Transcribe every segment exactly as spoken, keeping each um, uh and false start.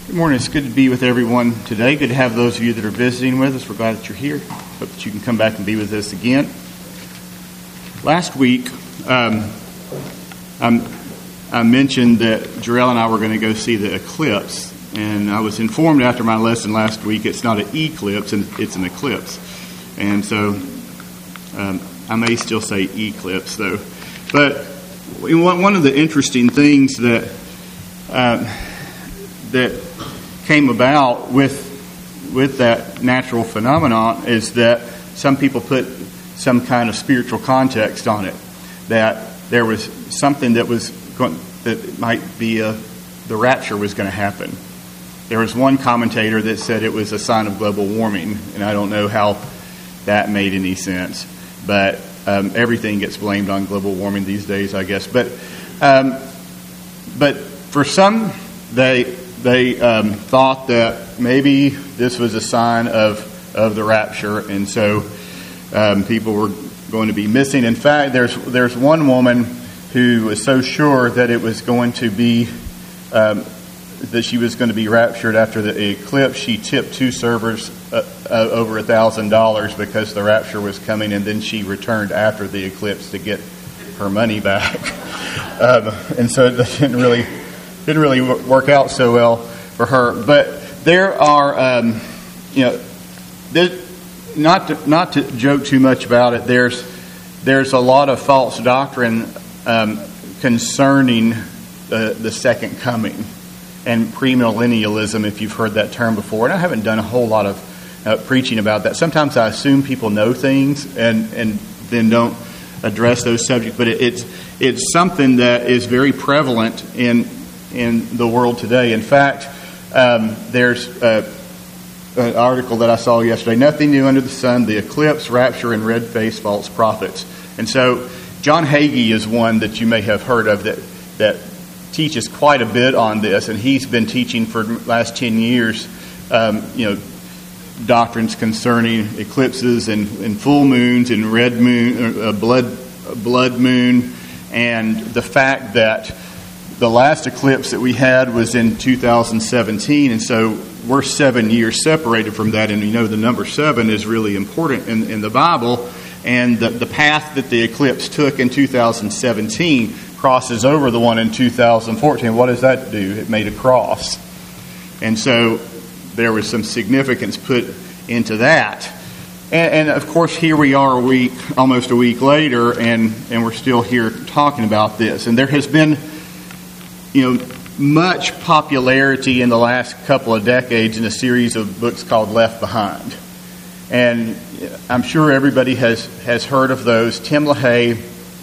Good morning. It's good to be with everyone today. Good to have those of you that are visiting with us. We're glad that you're here. Hope that you can come back and be with us again. Last week, um, I, I mentioned that Jarrell and I were going to go see the eclipse. And I was informed after my lesson last week it's not an eclipse, it's an eclipse. And so um, I may still say eclipse, though. But one of the interesting things that uh, that came about with with that natural phenomenon is that some people put some kind of spiritual context on it, that there was something that was going, that might be a, the rapture was going to happen. There was one commentator that said it was a sign of global warming, and I don't know how that made any sense, but um, everything gets blamed on global warming these days, I guess. But um, but for some, they they um, thought that maybe this was a sign of of the rapture, and so um, people were going to be missing. In fact, there's there's one woman who was so sure that it was going to be um, that she was going to be raptured after the eclipse, she tipped two servers uh, uh, over a thousand dollars because the rapture was coming, and then she returned after the eclipse to get her money back. um, and so it didn't really didn't really work out so well for her. But there are, um, you know, there, not to, not to joke too much about it. There's there's a lot of false doctrine um, concerning the, the second coming and premillennialism, if you've heard that term before. And I haven't done a whole lot of uh, preaching about that. Sometimes I assume people know things and, and then don't address those subjects. But it, it's it's something that is very prevalent in in the world today. In fact, um, there's a, an article that I saw yesterday, Nothing New Under the Sun, the Eclipse, Rapture, and Red-Faced False Prophets. And so John Hagee is one that you may have heard of that that teaches quite a bit on this, and he's been teaching for the last ten years, um, you know, doctrines concerning eclipses and, and full moons and red moon, uh, blood blood moon, and the fact that the last eclipse that we had was in two thousand seventeen, and so we're seven years separated from that, and you know the number seven is really important in, in the Bible, and the, the path that the eclipse took in two thousand seventeen crosses over the one in two thousand fourteen. What does that do? It made a cross. And so there was some significance put into that. And, and of course, here we are a week, almost a week later, and, and we're still here talking about this. And there has been, you know, much popularity in the last couple of decades in a series of books called Left Behind. And I'm sure everybody has, has heard of those. Tim LaHaye,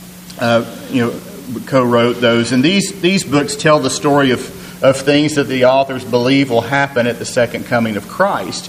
uh, you know, co-wrote those, and these these books tell the story of, of things that the authors believe will happen at the second coming of Christ,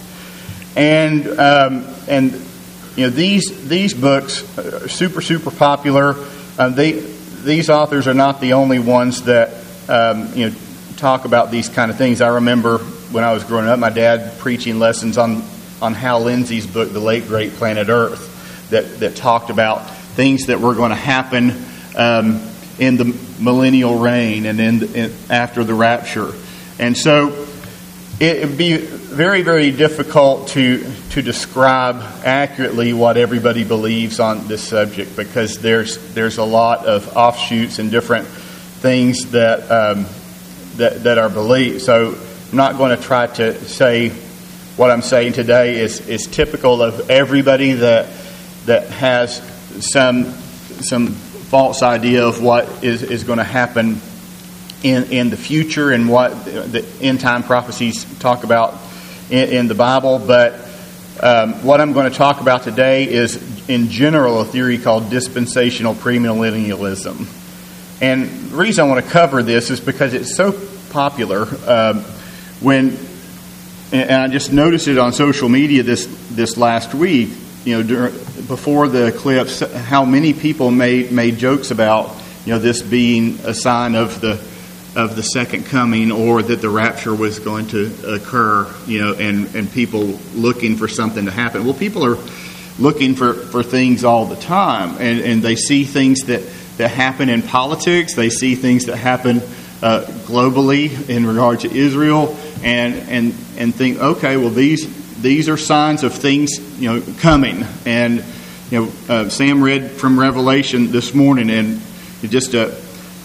and um, and you know these these books are super super popular. Um, they these authors are not the only ones that um, you know talk about these kind of things. I remember when I was growing up, my dad preaching lessons on on Hal Lindsey's book, The Late Great Planet Earth, that that talked about things that were going to happen Um, in the millennial reign and in, in after the rapture. And so it would be very, very difficult to to describe accurately what everybody believes on this subject, because there's there's a lot of offshoots and different things that um, that, that are believed. So I'm not going to try to say what I'm saying today is, is typical of everybody that that has some some false idea of what is, is going to happen in, in the future and what the end time prophecies talk about in, in the Bible. But um, what I'm going to talk about today is, in general, a theory called dispensational premillennialism. And the reason I want to cover this is because it's so popular. Um, when and I just noticed it on social media this this last week. You know, during, before the eclipse, how many people made made jokes about, you know, this being a sign of the of the second coming, or that the rapture was going to occur, you know, and, and people looking for something to happen. Well, people are looking for, for things all the time, and, and they see things that, that happen in politics. They see things that happen uh, globally in regard to Israel, and and and think, okay, well these these are signs of things, you know, coming. And you know, uh, Sam read from Revelation this morning, and just a,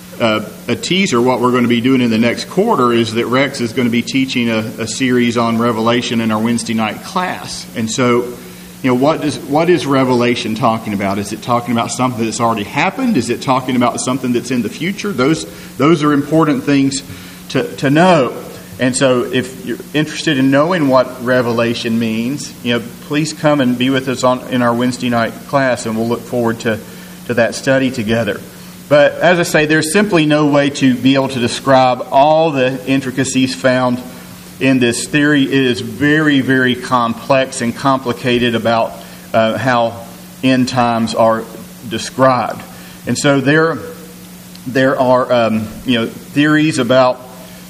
a a teaser. What we're going to be doing in the next quarter is that Rex is going to be teaching a, a series on Revelation in our Wednesday night class. And so, you know, what does what is Revelation talking about? Is it talking about something that's already happened? Is it talking about something that's in the future? Those those are important things to to know. And so if you're interested in knowing what Revelation means, you know, please come and be with us on in our Wednesday night class, and we'll look forward to, to that study together. But as I say, there's simply no way to be able to describe all the intricacies found in this theory. It is very, very complex and complicated about uh, how end times are described. And so there, there are um, you know theories about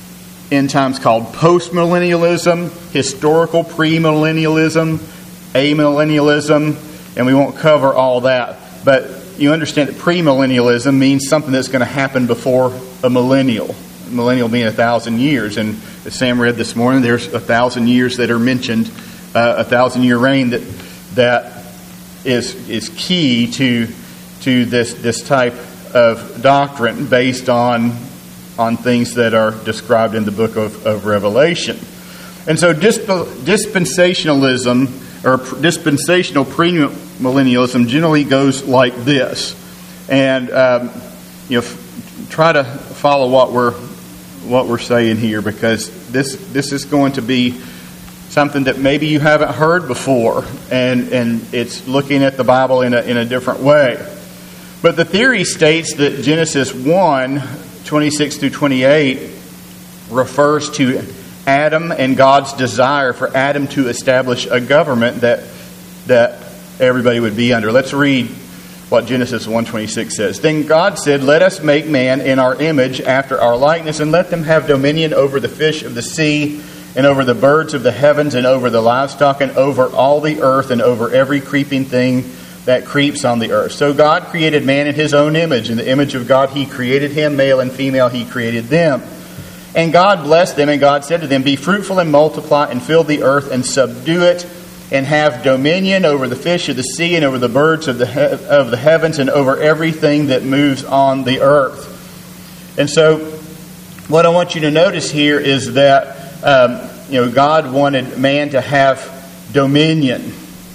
end times called postmillennialism, historical premillennialism, amillennialism, and we won't cover all that. But you understand that premillennialism means something that's going to happen before a millennial. A millennial being a thousand years. And as Sam read this morning, there's a thousand years that are mentioned, uh, a thousand year reign that that is is key to to this this type of doctrine based on on things that are described in the book of, of Revelation. And so disp- dispensationalism or dispensational premillennialism generally goes like this. And um, you know, f- try to follow what we're what we're saying here, because this this is going to be something that maybe you haven't heard before, and and it's looking at the Bible in a in a different way. But the theory states that Genesis one, twenty-six through twenty-eight refers to Adam and God's desire for Adam to establish a government that that everybody would be under. Let's read what Genesis one twenty-six says. Then God said, "Let us make man in our image, after our likeness, and let them have dominion over the fish of the sea, and over the birds of the heavens, and over the livestock, and over all the earth, and over every creeping thing that creeps on the earth." So God created man in his own image. In the image of God he created him, male and female he created them. And God blessed them, and God said to them, "Be fruitful and multiply, and fill the earth, and subdue it, and have dominion over the fish of the sea, and over the birds of the he- of the heavens, and over everything that moves on the earth." And so what I want you to notice here is that um, you know God wanted man to have dominion.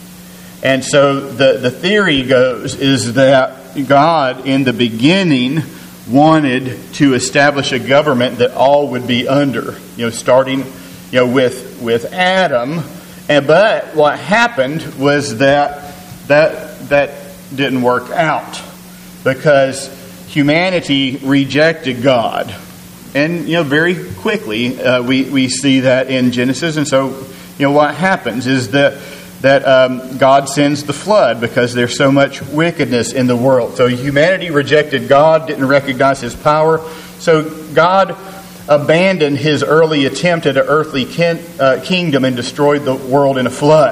And so the, the theory goes is that God in the beginning wanted to establish a government that all would be under, you know, starting, you know, with with Adam. And but what happened was that that that didn't work out, because humanity rejected God, and you know very quickly uh, we we see that in Genesis. And so you know what happens is that. that um, God sends the flood because there's so much wickedness in the world. So humanity rejected God, didn't recognize His power. So God abandoned His early attempt at an earthly kin- uh, kingdom and destroyed the world in a flood.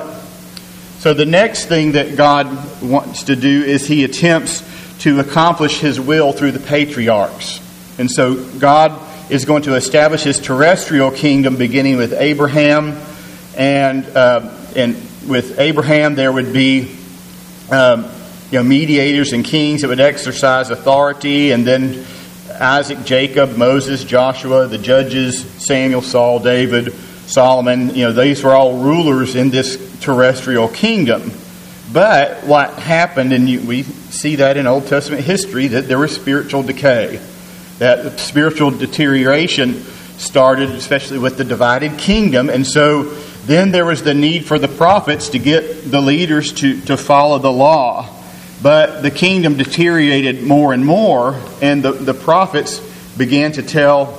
So the next thing that God wants to do is He attempts to accomplish His will through the patriarchs. And so God is going to establish His terrestrial kingdom beginning with Abraham, and uh, and with Abraham, there would be um, you know, mediators and kings that would exercise authority, and then Isaac, Jacob, Moses, Joshua, the judges, Samuel, Saul, David, Solomon. You know, these were all rulers in this terrestrial kingdom. But what happened, and you, we see that in Old Testament history, that there was spiritual decay, that spiritual deterioration started, especially with the divided kingdom, and so. Then there was the need for the prophets to get the leaders to, to follow the law. But the kingdom deteriorated more and more, and the, the prophets began to tell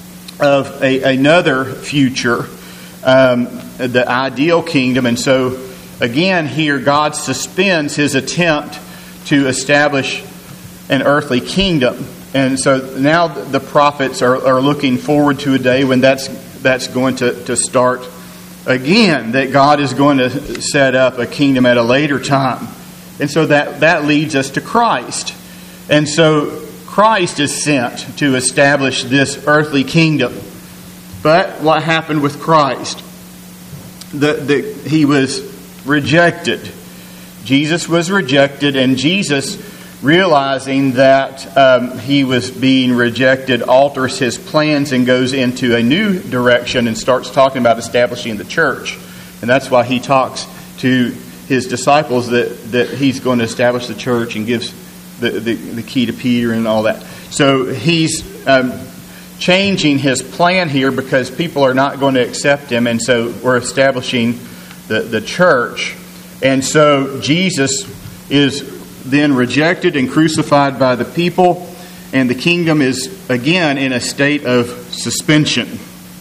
of a, another future, um, the ideal kingdom. And so, again, here God suspends His attempt to establish an earthly kingdom. And so now the prophets are, are looking forward to a day when that's, that's going to, to start again, that God is going to set up a kingdom at a later time. And so that, that leads us to Christ. And so Christ is sent to establish this earthly kingdom. But what happened with Christ? The, the, he was rejected. Jesus was rejected, and Jesus, realizing that um, he was being rejected, alters his plans and goes into a new direction and starts talking about establishing the church. And that's why he talks to his disciples that, that he's going to establish the church and gives the, the, the key to Peter and all that. So he's um, changing his plan here because people are not going to accept him, and so we're establishing the, the church. And so Jesus is then rejected and crucified by the people, and the kingdom is again in a state of suspension.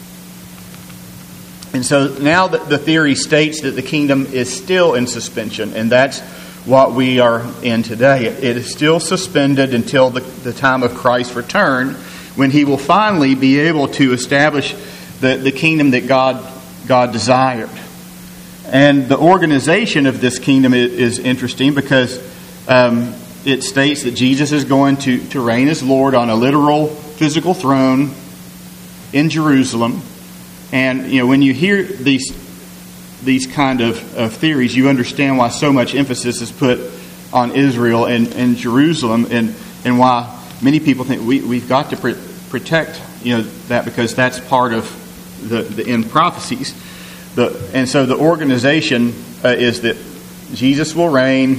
And so now the, the theory states that the kingdom is still in suspension, and that's what we are in today. It, it is still suspended until the, the time of Christ's return, when he will finally be able to establish the, the kingdom that God, God desired. And the organization of this kingdom is, is interesting because um, it states that Jesus is going to, to reign as Lord on a literal physical throne in Jerusalem. And you know, when you hear these these kind of, of theories, you understand why so much emphasis is put on Israel and, and Jerusalem, and, and why many people think we, we've got to pr- protect you know that because that's part of the, the end prophecies. The, and so the organization uh, is that Jesus will reign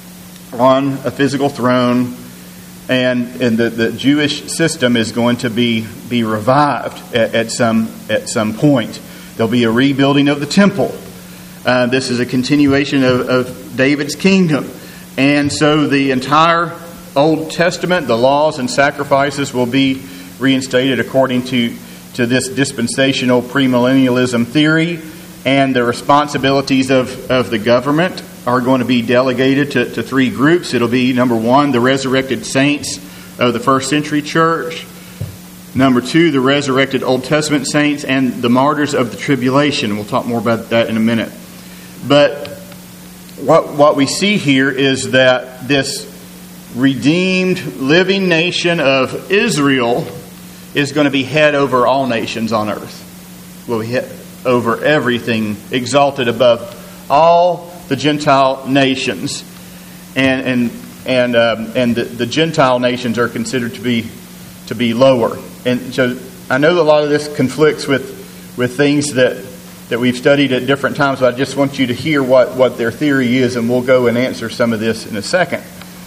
on a physical throne, and, and the, the Jewish system is going to be, be revived at, at some at some point. There'll be a rebuilding of the temple. Uh, this is a continuation of, of David's kingdom. And so the entire Old Testament, the laws and sacrifices will be reinstated according to, to this dispensational premillennialism theory. And the responsibilities of, of the government are going to be delegated to, to three groups. It'll be, number one, the resurrected saints of the first century church. Number two, the resurrected Old Testament saints and the martyrs of the tribulation. We'll talk more about that in a minute. But what, what we see here is that this redeemed living nation of Israel is going to be head over all nations on earth. Will be head over everything, exalted above all the Gentile nations, and and and um, and the, the Gentile nations are considered to be to be lower. And so I know that a lot of this conflicts with with things that that we've studied at different times, but I just want you to hear what, what their theory is, and we'll go and answer some of this in a second.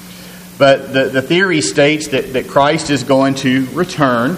But the, the theory states that, that Christ is going to return,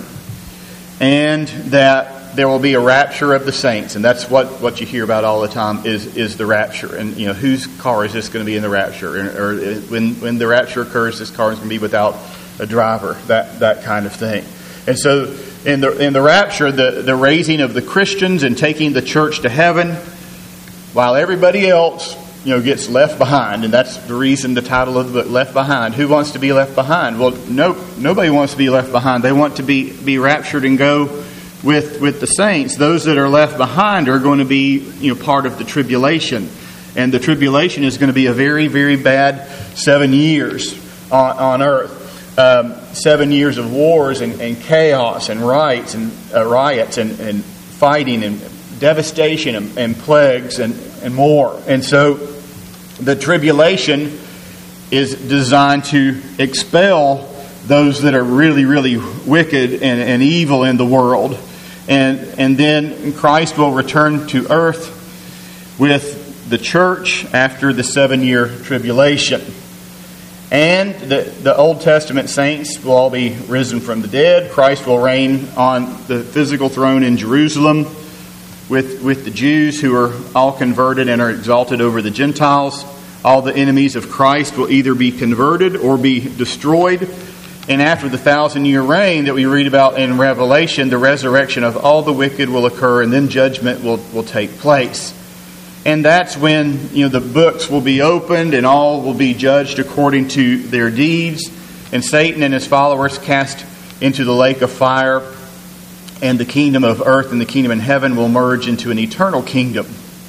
and that there will be a rapture of the saints, and that's what, what you hear about all the time is, is the rapture. And you know, whose car is this going to be in the rapture? Or, or when when the rapture occurs, this car is going to be without a driver. That that kind of thing. And so, in the in the rapture, the, the raising of the Christians and taking the church to heaven, while everybody else you know gets left behind, and that's the reason the title of the book, Left Behind. Who wants to be left behind? Well, no, nobody wants to be left behind. They want to be be raptured and go with with the saints. Those that are left behind are going to be you know part of the tribulation, and the tribulation is going to be a very very bad seven years on, on earth. Um, seven years of wars and, and chaos and riots and uh, riots and, and fighting and devastation and, and plagues and, and more. And so the tribulation is designed to expel those that are really really wicked and, and evil in the world. And and then Christ will return to earth with the church after the seven-year tribulation. And the, the Old Testament saints will all be risen from the dead. Christ will reign on the physical throne in Jerusalem with, with the Jews who are all converted and are exalted over the Gentiles. All the enemies of Christ will either be converted or be destroyed. And after the thousand-year reign that we read about in Revelation, the resurrection of all the wicked will occur, and then judgment will, will take place. And that's when you know the books will be opened and all will be judged according to their deeds. And Satan and his followers cast into the lake of fire. And the kingdom of earth and the kingdom in heaven will merge into an eternal kingdom.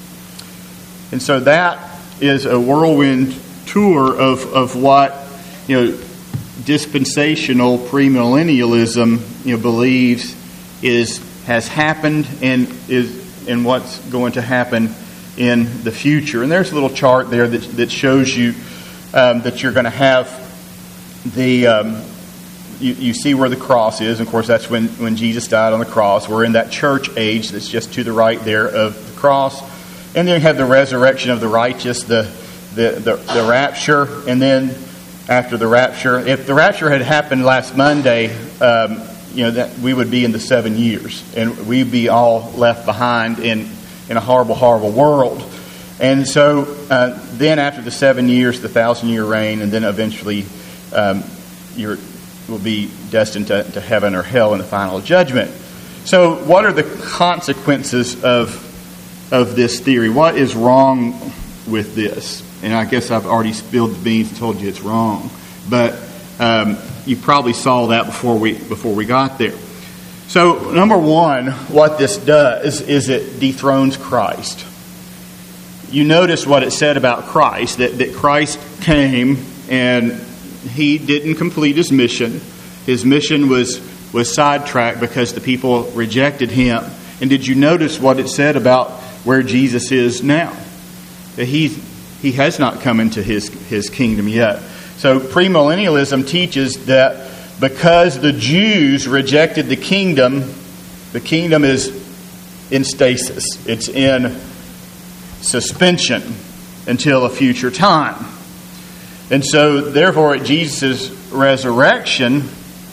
And so that is a whirlwind tour of, of what you know dispensational premillennialism, you know, believes is has happened and is and what's going to happen in the future. And there's a little chart there that that shows you um, that you're going to have the um, you, you see where the cross is. Of course, that's when when Jesus died on the cross. We're in that church age that's just to the right there of the cross, and then you have the resurrection of the righteous, the the the, the rapture, and then after the rapture, if the rapture had happened last Monday, um, you know, that we would be in the seven years, and we'd be all left behind in, in a horrible, horrible world. And so uh, then after the seven years, the thousand-year reign, and then eventually um, you will be destined to, to heaven or hell in the final judgment. So what are the consequences of, of this theory? What is wrong with this? And I guess I've already spilled the beans and told you it's wrong. But um, you probably saw that before we before we got there. So, number one, what this does is it dethrones Christ. You notice what it said about Christ, that, that Christ came and he didn't complete his mission. His mission was, was sidetracked because the people rejected him. And did you notice what it said about where Jesus is now? That he he has not come into his, his kingdom yet. So premillennialism teaches that because the Jews rejected the kingdom, the kingdom is in stasis. It's in suspension until a future time. And so, therefore, at Jesus' resurrection,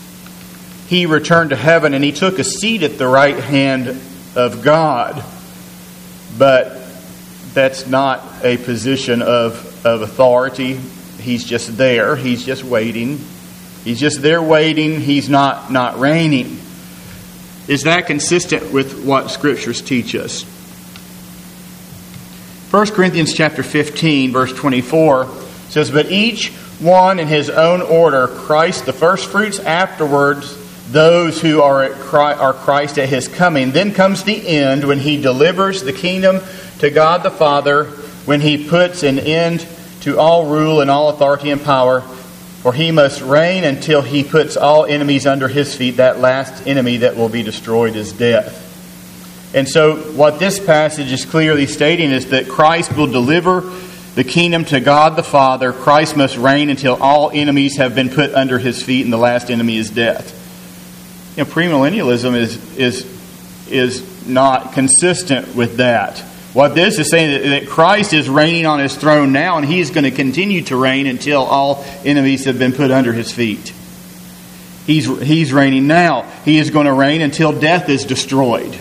he returned to heaven and he took a seat at the right hand of God. But that's not a position of, of authority. He's just there. He's just waiting. He's just there waiting. He's not, not reigning. Is that consistent with what Scriptures teach us? First Corinthians chapter fifteen, verse twenty-four says, "But each one in his own order, Christ the firstfruits, afterwards those who are at Christ, are Christ at his coming. Then comes the end, when he delivers the kingdom to God the Father, when he puts an end to all rule and all authority and power. For he must reign until he puts all enemies under his feet. That last enemy that will be destroyed is death." And so what this passage is clearly stating is that Christ will deliver the kingdom to God the Father. Christ must reign until all enemies have been put under his feet, and the last enemy is death. You know, premillennialism is is is not consistent with that. What this is saying is that Christ is reigning on his throne now, and he is going to continue to reign until all enemies have been put under his feet. He's he's reigning now. He is going to reign until death is destroyed.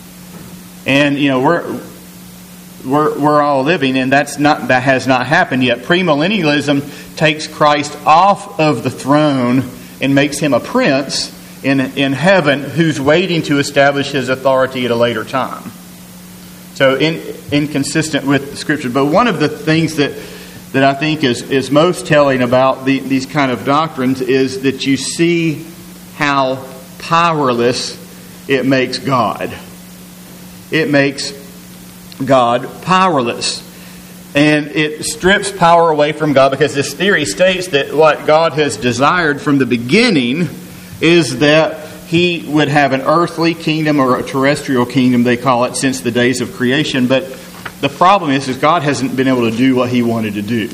And you know we're we're we're all living, and that's not that has not happened yet. Premillennialism takes Christ off of the throne and makes him a prince in in heaven who's waiting to establish his authority at a later time. So in, inconsistent with the Scripture. But one of the things that, that I think is, is most telling about the, these kind of doctrines is that you see how powerless it makes God. It makes God powerless. And it strips power away from God, because this theory states that what God has desired from the beginning is that he would have an earthly kingdom, or a terrestrial kingdom, they call it, since the days of creation. But the problem is, is God hasn't been able to do what he wanted to do.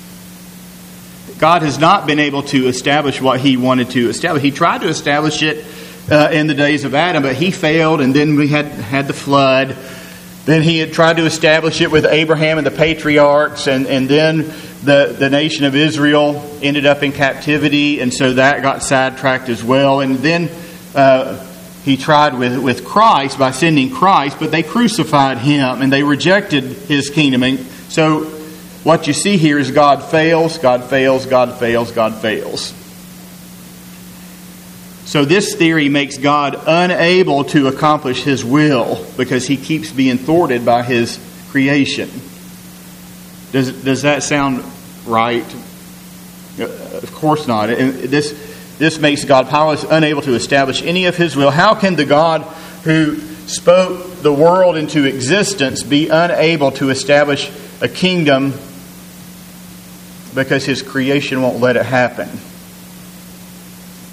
God has not been able to establish what he wanted to establish. He tried to establish it uh, in the days of Adam, but he failed, and then we had, had the flood. Then he had tried to establish it with Abraham and the patriarchs, and, and then the, the nation of Israel ended up in captivity, and so that got sidetracked as well. And then Uh, he tried with, with Christ by sending Christ, but they crucified him and they rejected his kingdom. And so what you see here is God fails, God fails, God fails, God fails. So this theory makes God unable to accomplish his will because he keeps being thwarted by his creation. Does, does that sound right? Of course not. This This makes God powerless, unable to establish any of his will. How can the God who spoke the world into existence be unable to establish a kingdom because his creation won't let it happen?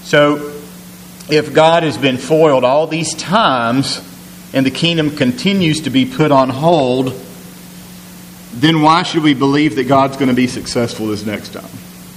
So, if God has been foiled all these times and the kingdom continues to be put on hold, then why should we believe that God's going to be successful this next time?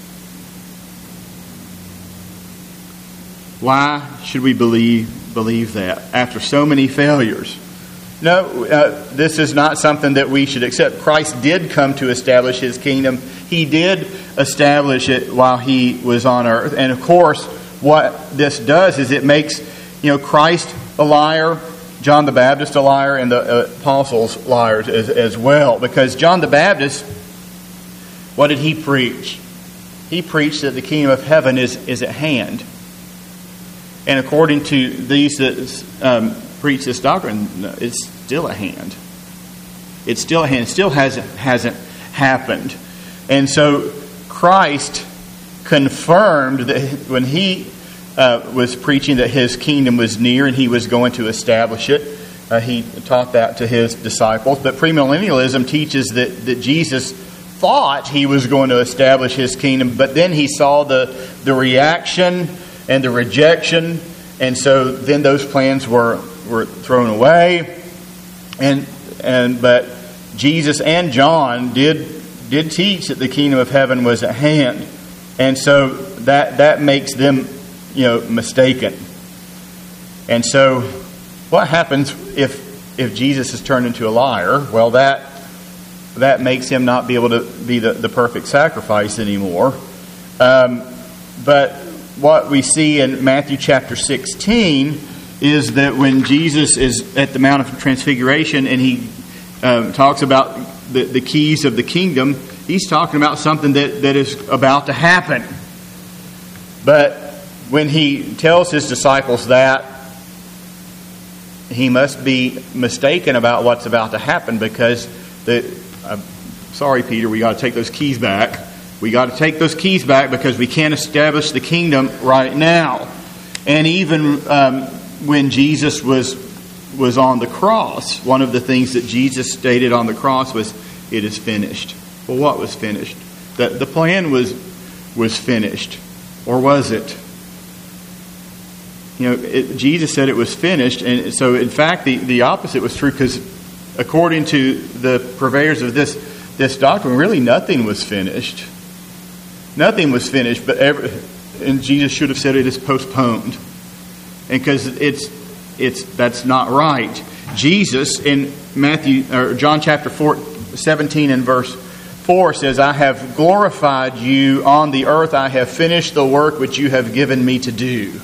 Why should we believe believe that after so many failures? No, uh, this is not something that we should accept. Christ did come to establish His kingdom. He did establish it while He was on earth. And of course, what this does is it makes, you know, Christ a liar, John the Baptist a liar, and the uh, apostles liars as, as well. Because John the Baptist, what did he preach? He preached that the kingdom of heaven is, is at hand. And according to these that um, preach this doctrine, it's still at hand. It's still at hand. It still hasn't hasn't happened. And so Christ confirmed that when He uh, was preaching that His kingdom was near and He was going to establish it. Uh, he taught that to His disciples. But premillennialism teaches that, that Jesus thought He was going to establish His kingdom, but then He saw the, the reaction and the rejection, and so then those plans were, were thrown away. And and but Jesus and John did did teach that the kingdom of heaven was at hand. And so that that makes them, you know, mistaken. And so what happens if if Jesus is turned into a liar? Well, that that makes Him not be able to be the, the perfect sacrifice anymore. Um, but what we see in Matthew chapter sixteen is that when Jesus is at the Mount of Transfiguration and He um, talks about the, the keys of the kingdom, He's talking about something that, that is about to happen. But when He tells His disciples that, He must be mistaken about what's about to happen, because the uh, sorry, Peter, we got to take those keys back. We got to take those keys back because we can't establish the kingdom right now. And even um, when Jesus was was on the cross, one of the things that Jesus stated on the cross was, "It is finished." Well, what was finished? That the plan was was finished, or was it? You know, it, Jesus said it was finished, and so in fact, the, the opposite was true, because according to the purveyors of this this doctrine, really nothing was finished. Nothing was finished, but every, and Jesus should have said it is postponed, and because it's it's that's not right. Jesus in Matthew or John chapter four, seventeen and verse four says, "I have glorified you on the earth. I have finished the work which you have given me to do."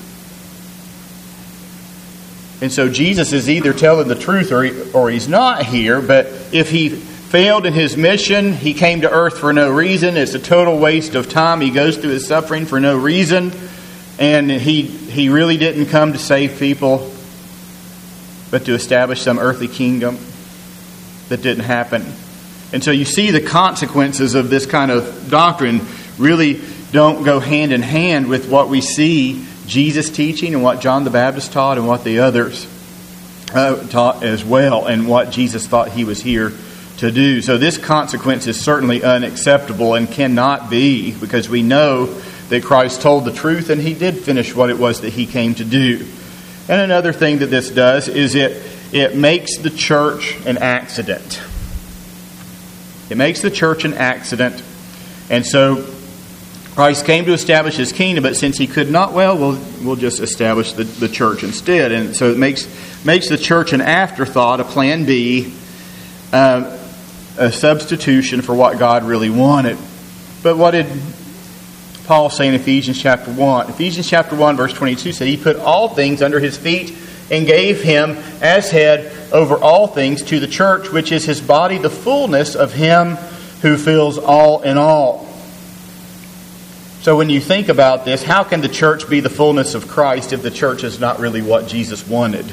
And so Jesus is either telling the truth or he, or he's not here. But if He failed in His mission, He came to earth for no reason. It's a total waste of time. He goes through His suffering for no reason. And He He really didn't come to save people, but to establish some earthly kingdom. That didn't happen. And so you see the consequences of this kind of doctrine really don't go hand in hand with what we see Jesus teaching and what John the Baptist taught and what the others uh, taught as well, and what Jesus thought He was here to do. So this consequence is certainly unacceptable and cannot be, because we know that Christ told the truth and He did finish what it was that He came to do. And another thing that this does is it it makes the church an accident. It makes the church an accident. And so Christ came to establish His kingdom, but since He could not, well, we'll, we'll just establish the, the church instead. And so it makes makes the church an afterthought, a plan B, uh, a substitution for what God really wanted. But what did Paul say in Ephesians chapter one? Ephesians chapter one, verse twenty-two said, "He put all things under His feet and gave Him as head over all things to the church, which is His body, the fullness of Him who fills all in all." So when you think about this, how can the church be the fullness of Christ if the church is not really what Jesus wanted?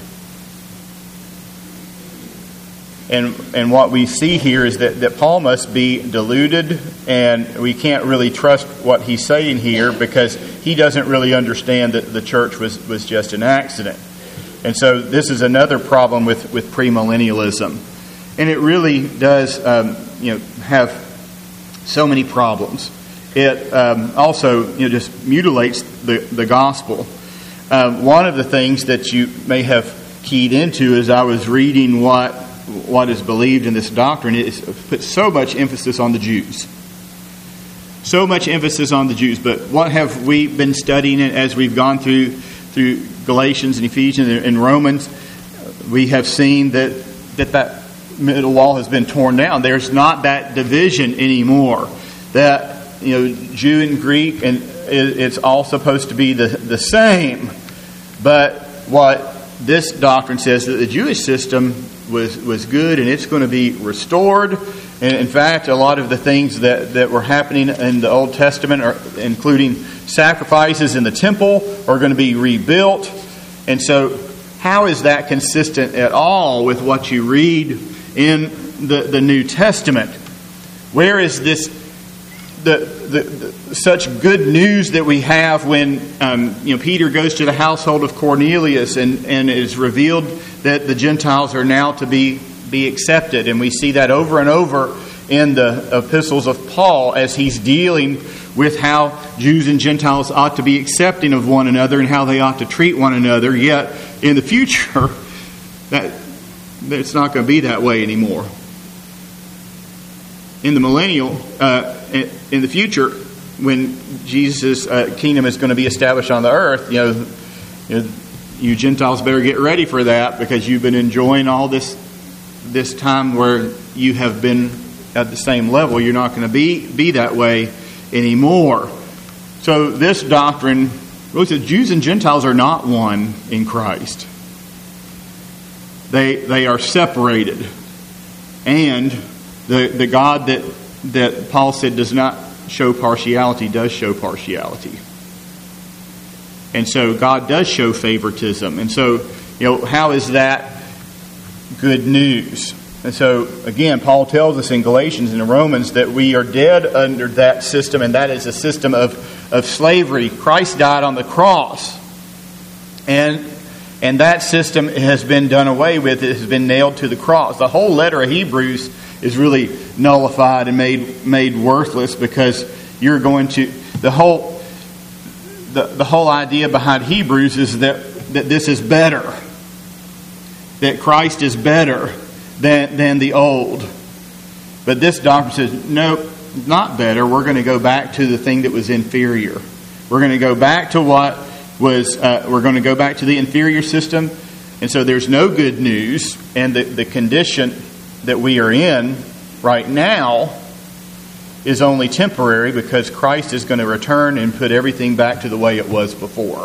And and what we see here is that, that Paul must be deluded, and we can't really trust what he's saying here, because he doesn't really understand that the church was, was just an accident. And so this is another problem with, with premillennialism. And it really does um, you know, have so many problems. it um, also you know just mutilates the the gospel. Um, one of the things that you may have keyed into as I was reading what what is believed in this doctrine is puts so much emphasis on the Jews. So much emphasis on the Jews. But what have we been studying as we've gone through through Galatians and Ephesians and Romans? We have seen that that, that middle wall has been torn down. There's not that division anymore. That you know, Jew and Greek, and it's all supposed to be the, the same. But what this doctrine says that the Jewish system was, was good and it's going to be restored. And in fact, a lot of the things that, that were happening in the Old Testament, are, including sacrifices in the temple, are going to be rebuilt. And so how is that consistent at all with what you read in the, the New Testament? Where is this the, the, the such good news that we have when um, you know Peter goes to the household of Cornelius and, and it is revealed that the Gentiles are now to be, be accepted. And we see that over and over in the epistles of Paul as he's dealing with how Jews and Gentiles ought to be accepting of one another and how they ought to treat one another. Yet in the future, that it's not going to be that way anymore. In the millennial, uh, in the future, when Jesus' uh, kingdom is going to be established on the earth, you know, you know, you Gentiles better get ready for that, because you've been enjoying all this this time where you have been at the same level. You're not going to be be that way anymore. So this doctrine really says Jews and Gentiles are not one in Christ. They they are separated, and the the God that that Paul said does not show partiality does show partiality. And so God does show favoritism. And so, you know, how is that good news? And so, again, Paul tells us in Galatians and in Romans that we are dead under that system, and that is a system of, of slavery. Christ died on the cross. And and that system has been done away with. It has been nailed to the cross. The whole letter of Hebrews is really nullified and made made worthless, because you're going to the whole the, the whole idea behind Hebrews is that, that this is better. That Christ is better than than the old. But this doctrine says, no, not better. We're going to go back to the thing that was inferior. We're going to go back to what was uh, we're going to go back to the inferior system. And so there's no good news, and the, the condition that we are in right now is only temporary, because Christ is going to return and put everything back to the way it was before.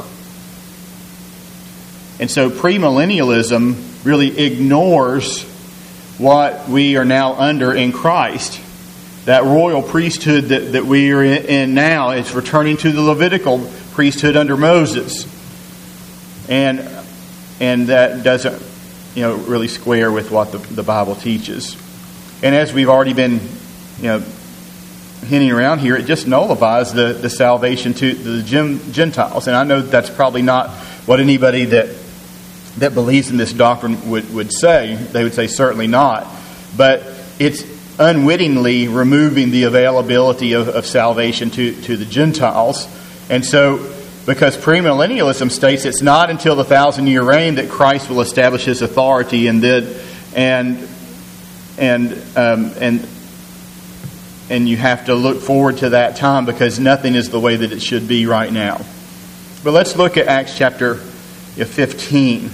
And so premillennialism really ignores what we are now under in Christ. That royal priesthood that, that we are in now is returning to the Levitical priesthood under Moses. And and that doesn't you know, really square with what the, the Bible teaches. And as we've already been, you know, hinting around here, it just nullifies the, the salvation to the Gentiles. And I know that's probably not what anybody that that believes in this doctrine would, would say. They would say certainly not. But it's unwittingly removing the availability of, of salvation to, to the Gentiles. And so, because premillennialism states it's not until the thousand-year reign that Christ will establish His authority, and that, and and um, and and you have to look forward to that time, because nothing is the way that it should be right now. But let's look at Acts chapter fifteen.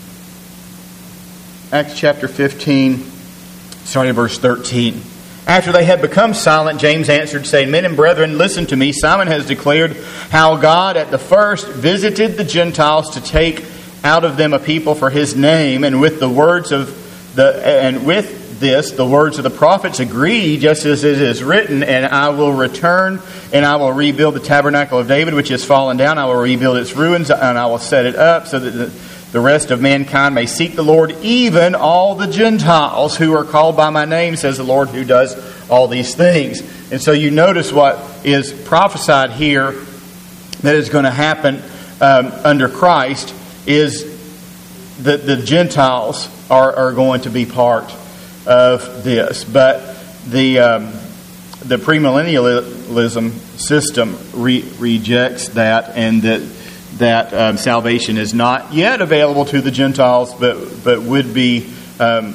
Acts chapter fifteen, starting at verse thirteen. After they had become silent, James answered, saying, Men and brethren, listen to me. Simon has declared how God at the first visited the Gentiles to take out of them a people for His name, and with the words of the and with this the words of the prophets agree, just as it is written, and I will return and I will rebuild the tabernacle of David, which has fallen down. I will rebuild its ruins, and I will set it up, so that the The rest of mankind may seek the Lord, even all the Gentiles who are called by my name, says the Lord who does all these things. And so you notice what is prophesied here that is going to happen um, under Christ is that the Gentiles are, are going to be part of this. But the um, the premillennialism system re- rejects that, and that that um, salvation is not yet available to the Gentiles, but but would be um,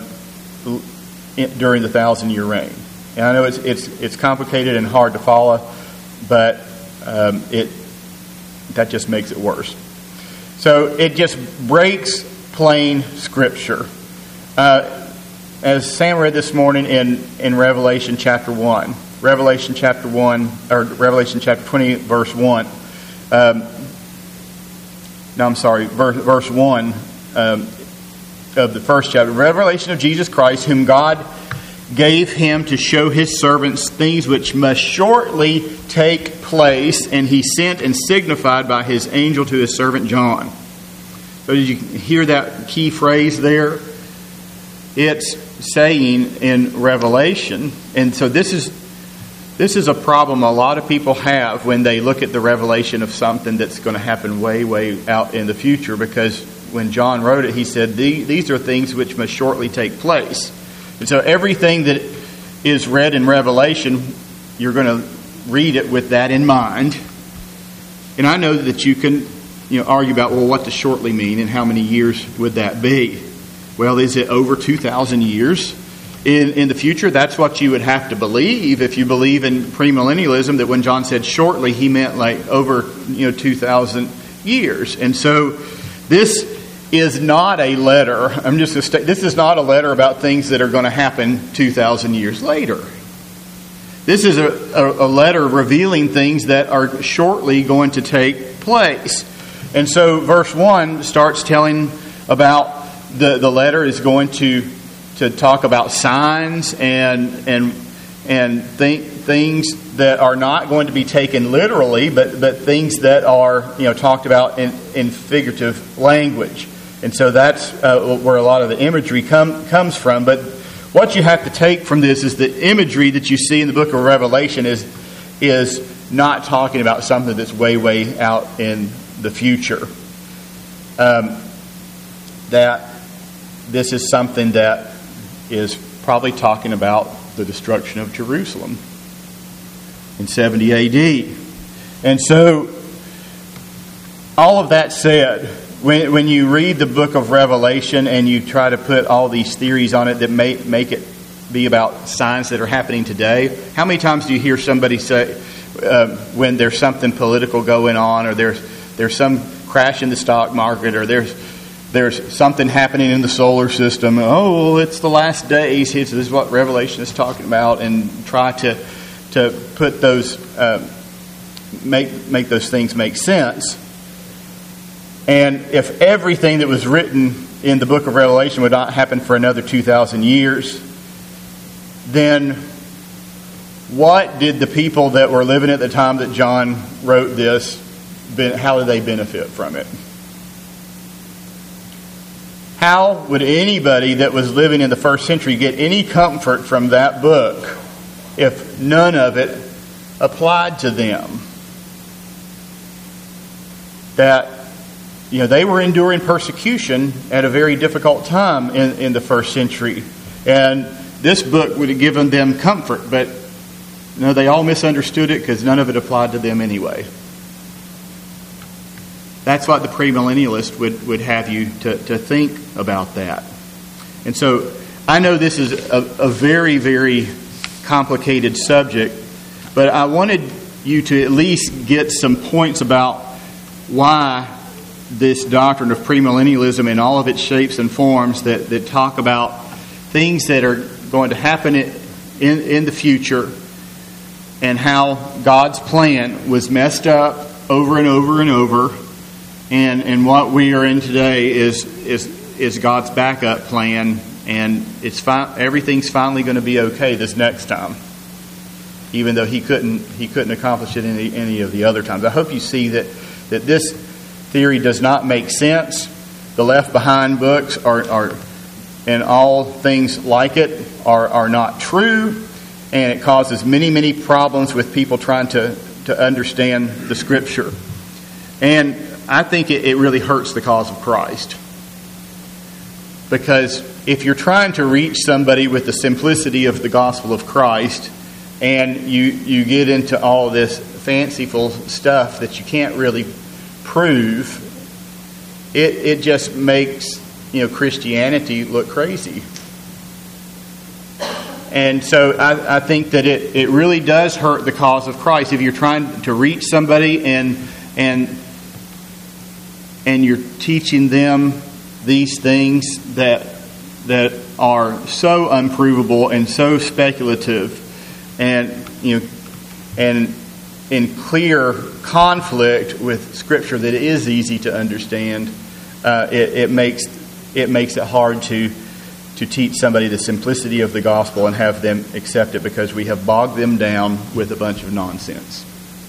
during the thousand-year reign. And I know it's it's it's complicated and hard to follow, but um, it that just makes it worse. So it just breaks plain Scripture. Uh, as Sam read this morning in, in Revelation chapter one, Revelation chapter one, or Revelation chapter twenty, verse one. Um, no, I'm sorry, verse, verse one um, of the first chapter. Revelation of Jesus Christ, whom God gave him to show his servants things which must shortly take place, and he sent and signified by his angel to his servant John. So did you hear that key phrase there? It's saying in Revelation, and so this is this is a problem a lot of people have when they look at the revelation of something that's going to happen way, way out in the future, because when John wrote it, he said, these are things which must shortly take place. And so everything that is read in Revelation, you're going to read it with that in mind. And I know that you can you know, argue about, well, what does shortly mean and how many years would that be? Well, is it over two thousand years in, in the future? That's what you would have to believe if you believe in premillennialism, that when John said shortly, he meant like over you know two thousand years. And so this is not a letter. I'm just going to state, this is not a letter about things that are going to happen two thousand years later. This is a, a, a letter revealing things that are shortly going to take place. And so verse one starts telling about the, the letter is going to to talk about signs and and and th- things that are not going to be taken literally, but, but things that are you know talked about in, in figurative language. And so that's uh, where a lot of the imagery come, comes from. But what you have to take from this is the imagery that you see in the book of Revelation is is not talking about something that's way, way out in the future. Um, that this is something that is probably talking about the destruction of Jerusalem in seventy A D. And so, all of that said, when when you read the book of Revelation and you try to put all these theories on it that make, make it be about signs that are happening today, how many times do you hear somebody say, uh, when there's something political going on, or there's there's some crash in the stock market, or there's there's something happening in the solar system, oh, it's the last days, this is what Revelation is talking about, and try to to put those, uh, make make those things make sense. And if everything that was written in the book of Revelation would not happen for another two thousand years, then what did the people that were living at the time that John wrote this, how did they benefit from it? How would anybody that was living in the first century get any comfort from that book if none of it applied to them? That, you know, they were enduring persecution at a very difficult time in, in the first century. And this book would have given them comfort, but no, they all misunderstood it because none of it applied to them anyway. That's what the premillennialist would, would have you to, to think about that. And so I know this is a, a very, very complicated subject, but I wanted you to at least get some points about why this doctrine of premillennialism in all of its shapes and forms that, that talk about things that are going to happen in, in the future, and how God's plan was messed up over and over and over. And and what we are in today is is is God's backup plan, and it's fi- everything's finally going to be okay this next time, even though he couldn't he couldn't accomplish it any any of the other times. I hope you see that that this theory does not make sense. The Left Behind books are are and all things like it are are not true, and it causes many many problems with people trying to to understand the Scripture. And I think it, it really hurts the cause of Christ. Because if you're trying to reach somebody with the simplicity of the gospel of Christ, and you you get into all this fanciful stuff that you can't really prove, it it just makes, you know, Christianity look crazy. And so I, I think that it, it really does hurt the cause of Christ if you're trying to reach somebody and and and you're teaching them these things that that are so unprovable and so speculative, and you know, and in clear conflict with Scripture that is easy to understand. Uh, it, it makes it makes it hard to to teach somebody the simplicity of the gospel and have them accept it, because we have bogged them down with a bunch of nonsense.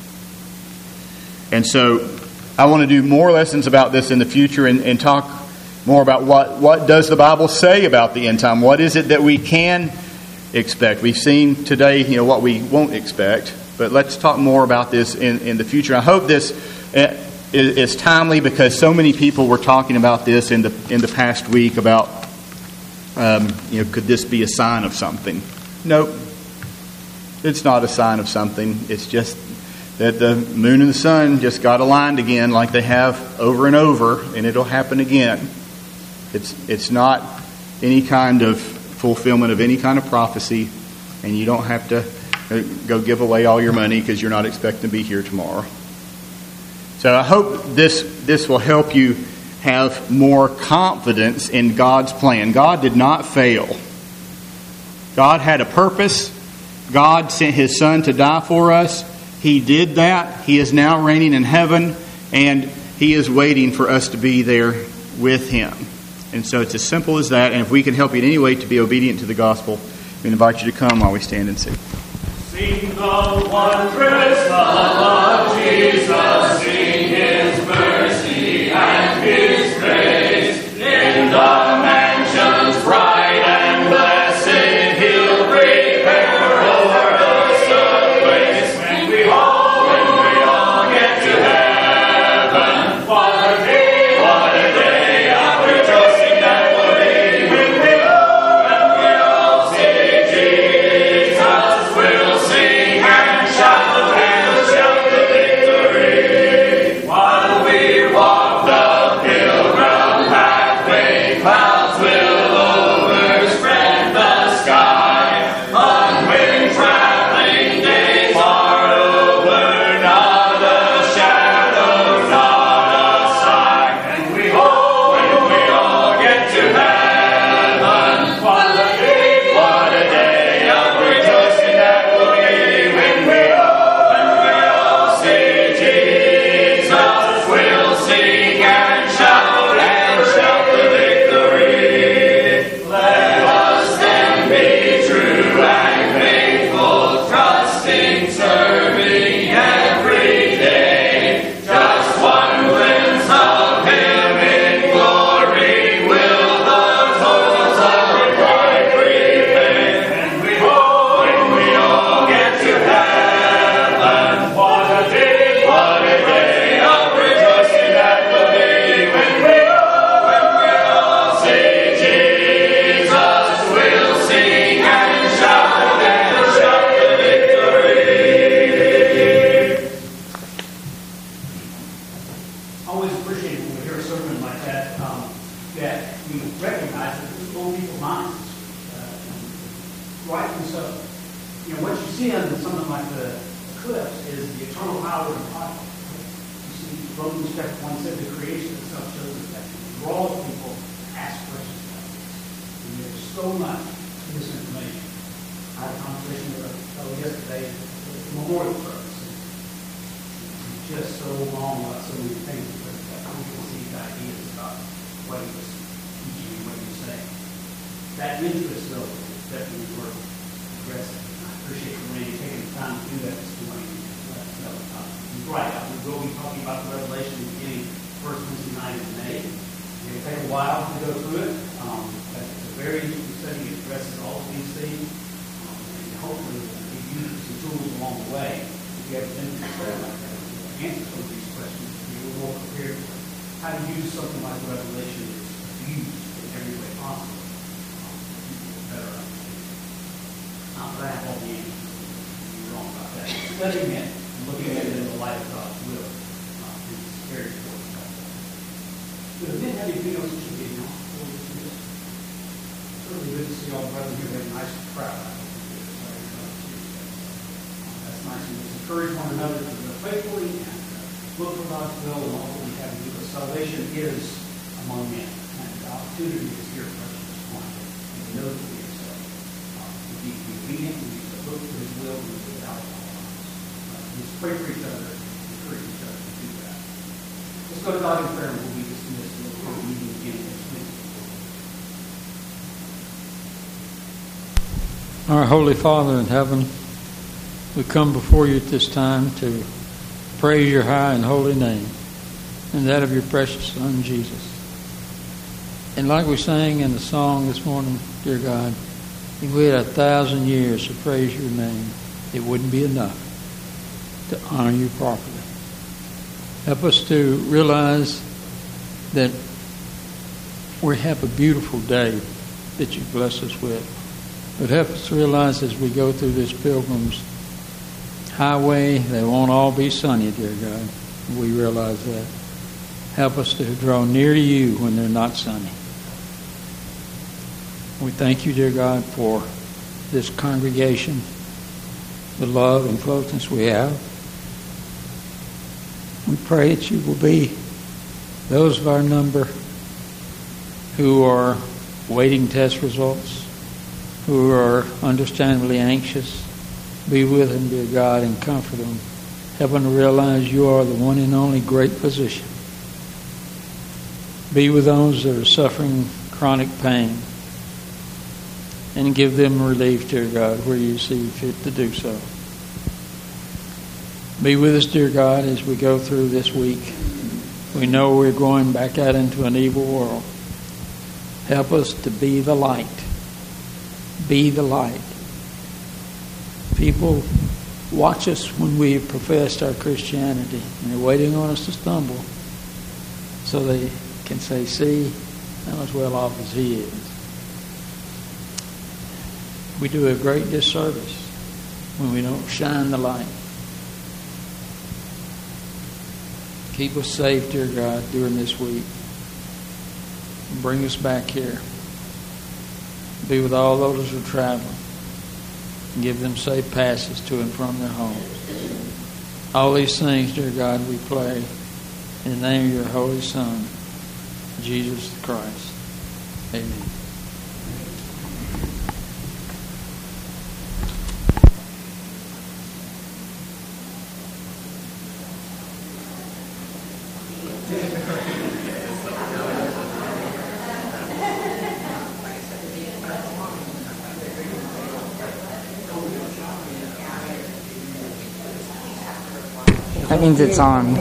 And so I want to do more lessons about this in the future and, and talk more about what, what does the Bible say about the end time? What is it that we can expect? We've seen today, you know, what we won't expect, but let's talk more about this in, in the future. I hope this is, is timely, because so many people were talking about this in the in the past week about, um, you know, could this be a sign of something? Nope. It's not a sign of something. It's just that the moon and the sun just got aligned again, like they have over and over, and it'll happen again. It's it's not any kind of fulfillment of any kind of prophecy, and you don't have to go give away all your money because you're not expecting to be here tomorrow. So I hope this this will help you have more confidence in God's plan. God did not fail. God had a purpose. God sent His Son to die for us. He did that. He is now reigning in heaven, and He is waiting for us to be there with Him. And so it's as simple as that. And if we can help you in any way to be obedient to the gospel, we invite you to come while we stand and sing. Sing the wondrous love of Jesus, sing His mercy and His grace. In the mansions bright and blessed, He'll prepare for us a place. When we all, when we all get to heaven, what a day, what a day of rejoicing that will be. When we all, when we all see Jesus, we'll sing and shout and shout the victory. While we walk the pilgrim pathway, clouds will overspread the sky. On when traveling days are over, not a shadow, not a sign. And we all, when we all get to heaven, what a day, what a day of rejoicing that will be. When we all, when we all see Jesus, we'll sing and shout and shout the victory. Let us then be true and faithful, trusting, serving every day. Just one glimpse of Him in glory will the tolls of the bride repay. And we all, when we all get to heaven, what a day, what a day of rejoicing that will be. When we all, when we all see Jesus, we'll sing and shout and shout the victory. I always appreciate when we hear a sermon like that, um, that we recognize that this is on people's minds. Uh, rightly so. You know, what you see on something like the eclipse is the eternal power of God. You see, Romans chapter one said the creation itself shows us that it draws people to ask questions about this. And there's so much misinformation. I had a conversation with a fellow yesterday at the memorial service. He's just so wrong about so many things because he's got preconceived ideas about what he was teaching and what he was saying. That interest, though, is definitely worth addressing. I appreciate you really taking the time to do that this morning. Let us know. Uh, he's right. Uh, we will be talking about the Revelation beginning first Wednesday night in May. It'll take a while to go through it. Um, but it's a very interesting study. It addresses all of these things. Um, and hopefully we use some tools along the way. If you have been prepared like that, to answer some of these questions, be a little more prepared for how to use something like the Revelation is used in every way possible. Um, better understand. Not that I have all the answers. wrong about that. Studying it and looking at it in the light of God's will uh, is very important. Do the men have anything else that you did not? It's really good to see all the brothers here. We have a nice crowd. That's nice. And just encourage one another to live faithfully and uh, look for God's will and all that we have to do. But salvation is among men. And the opportunity is here for us to respond. And we know that we are so. Uh, we need to be obedient. We need to look for His will. We need to get out of our lives. Uh, just pray for each other. Encourage each other to do that. Let's go to God in prayer and we'll be dismissed. And look forward to meeting again next week. Our Holy Father in heaven, we come before you at this time to praise your high and holy name and that of your precious Son, Jesus. And like we sang in the song this morning, dear God, if we had a thousand years to praise your name, it wouldn't be enough to honor you properly. Help us to realize that we have a beautiful day that you bless us with. But help us to realize as we go through this pilgrim's highway, they won't all be sunny, dear God. We realize that. Help us to draw near to you when they're not sunny. We thank you, dear God, for this congregation, the love and closeness we have. We pray that you will be those of our number who are waiting test results, who are understandably anxious. Be with them, dear God, and comfort them. Help them to realize you are the one and only great physician. Be with those that are suffering chronic pain and give them relief, dear God, where you see fit to do so. Be with us, dear God, as we go through this week. We know we're going back out into an evil world. Help us to be the light. Be the light. People watch us when we have professed our Christianity, and they're waiting on us to stumble so they can say, see, I'm as well off as he is. We do a great disservice when we don't shine the light. Keep us safe, dear God, during this week. And bring us back here. Be with all those who are traveling. And give them safe passes to and from their homes. All these things, dear God, we pray in the name of your Holy Son, Jesus Christ. Amen. That means it's on.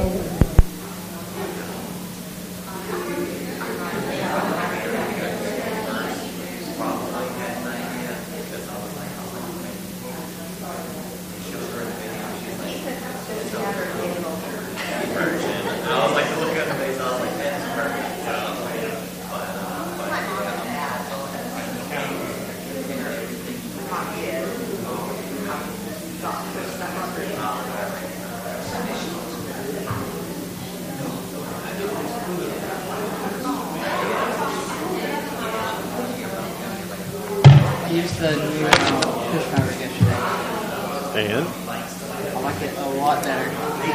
Used the new uh, push fabric yesterday. And? I like it a lot better.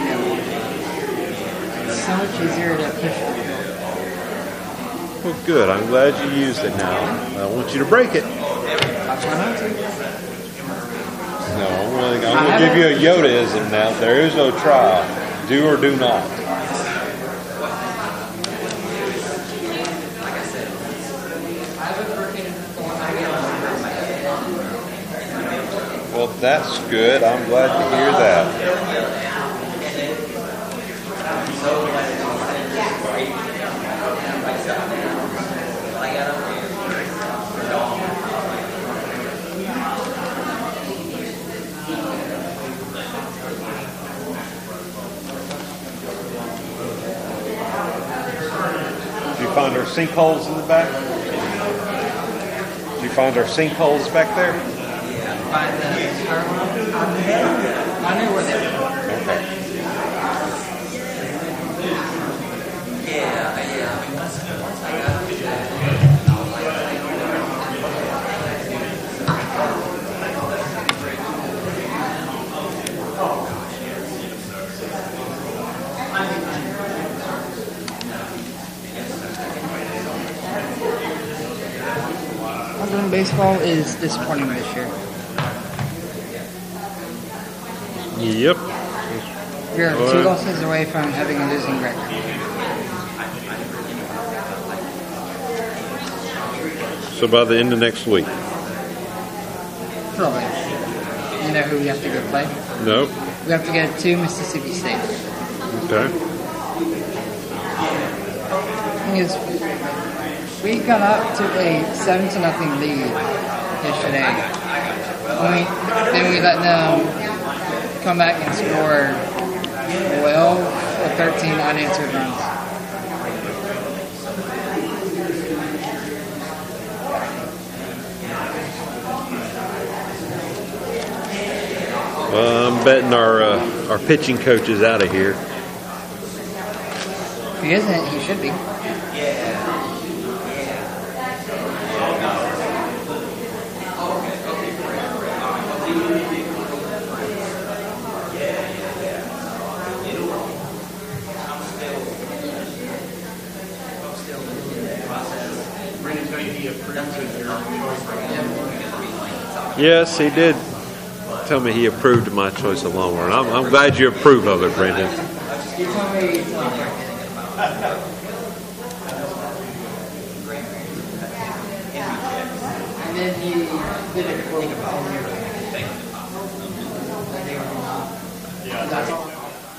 It's so much easier to push through. Well, good. I'm glad you used it now. I don't want you to break it. I try not to. No, I'm going to, I'm going to give you a Yodaism now. There is no try. Do or do not. Well, that's good. I'm glad to hear that. Did you find our sinkholes in the back? Did you find our sinkholes back there? by the car lot. I knew where they were. Okay. Yeah, yeah. Once I got to that, Auburn baseball is disappointing this year. Yep. You're Well, two losses away from having a losing record. So by the end of next week. Probably. You know who we have to go play? Nope. We have to go to Mississippi State. Okay. Thing is, we got up to a seven to nothing lead yesterday. When we, then we let them come back and score twelve or thirteen unanswered runs. Well, I'm betting our uh, our pitching coach is out of here. If he isn't, he should be. Yes, he did tell me he approved of my choice of Longhorn. I'm, I'm glad you approve of it, Brendan. And then he did a quote. Yeah.